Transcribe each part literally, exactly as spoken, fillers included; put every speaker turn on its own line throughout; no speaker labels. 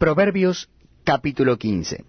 Proverbios capítulo quince.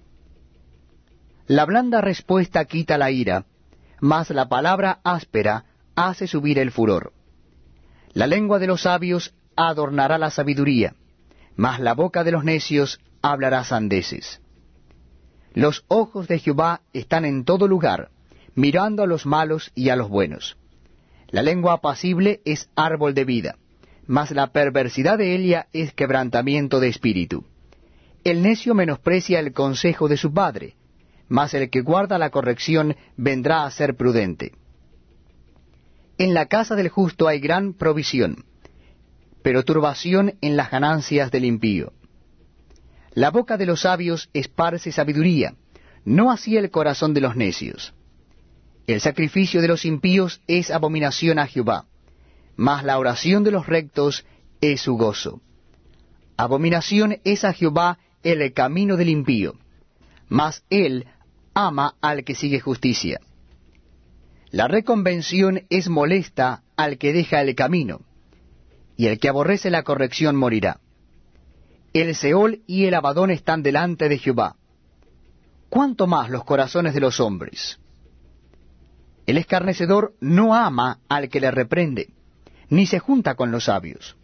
La blanda respuesta quita la ira, mas la palabra áspera hace subir el furor. La lengua de los sabios adornará la sabiduría, mas la boca de los necios hablará sandeces. Los ojos de Jehová están en todo lugar, mirando a los malos y a los buenos. La lengua apacible es árbol de vida, mas la perversidad de ella es quebrantamiento de espíritu. El necio menosprecia el consejo de su padre, mas el que guarda la corrección vendrá a ser prudente. En la casa del justo hay gran provisión, pero turbación en las ganancias del impío. La boca de los sabios esparce sabiduría, no así el corazón de los necios. El sacrificio de los impíos es abominación a Jehová, mas la oración de los rectos es su gozo. Abominación es a Jehová el camino del impío, mas él ama al que sigue justicia. La reconvención es molesta al que deja el camino, y el que aborrece la corrección morirá. El Seol y el Abadón están delante de Jehová. ¿Cuánto más los corazones de los hombres? El escarnecedor no ama al que le reprende, ni se junta con los sabios.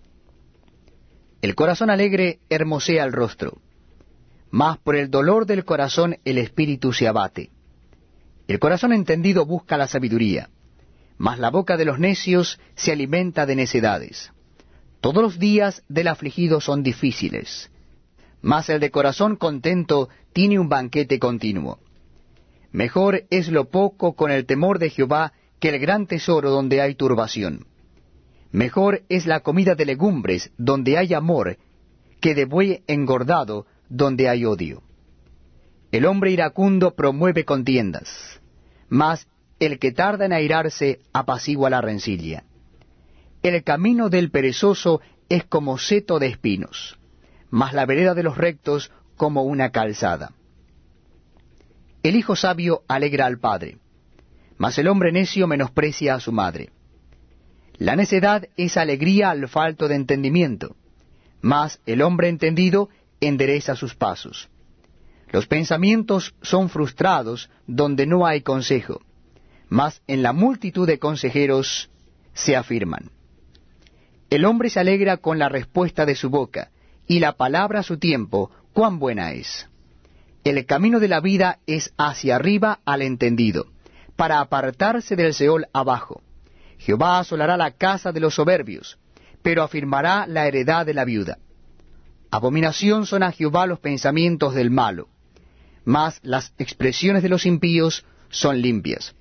El corazón alegre hermosea el rostro, mas por el dolor del corazón el espíritu se abate. El corazón entendido busca la sabiduría, mas la boca de los necios se alimenta de necedades. Todos los días del afligido son difíciles, mas el de corazón contento tiene un banquete continuo. Mejor es lo poco con el temor de Jehová que el gran tesoro donde hay turbación. Mejor es la comida de legumbres donde hay amor, que de buey engordado donde hay odio. El hombre iracundo promueve contiendas, mas el que tarda en airarse apacigua la rencilla. El camino del perezoso es como seto de espinos, mas la vereda de los rectos como una calzada. El hijo sabio alegra al padre, mas el hombre necio menosprecia a su madre. La necedad es alegría al falto de entendimiento, mas el hombre entendido endereza sus pasos. Los pensamientos son frustrados donde no hay consejo, mas en la multitud de consejeros se afirman. El hombre se alegra con la respuesta de su boca, y la palabra a su tiempo, cuán buena es. El camino de la vida es hacia arriba al entendido, para apartarse del Seol abajo. Jehová asolará la casa de los soberbios, pero afirmará la heredad de la viuda. Abominación son a Jehová los pensamientos del malo, mas las expresiones de los impíos son limpias.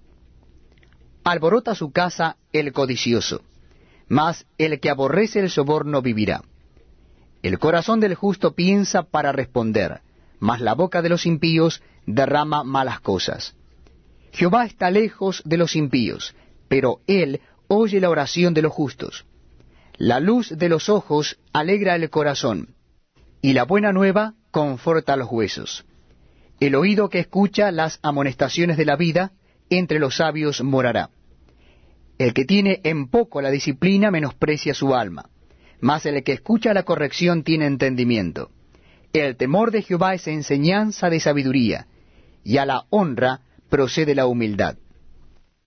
Alborota su casa el codicioso, mas el que aborrece el soborno vivirá. El corazón del justo piensa para responder, mas la boca de los impíos derrama malas cosas. Jehová está lejos de los impíos, pero él oye la oración de los justos. La luz de los ojos alegra el corazón, y la buena nueva conforta los huesos. El oído que escucha las amonestaciones de la vida, entre los sabios morará. El que tiene en poco la disciplina menosprecia su alma, mas el que escucha la corrección tiene entendimiento. El temor de Jehová es enseñanza de sabiduría, y a la honra procede la humildad.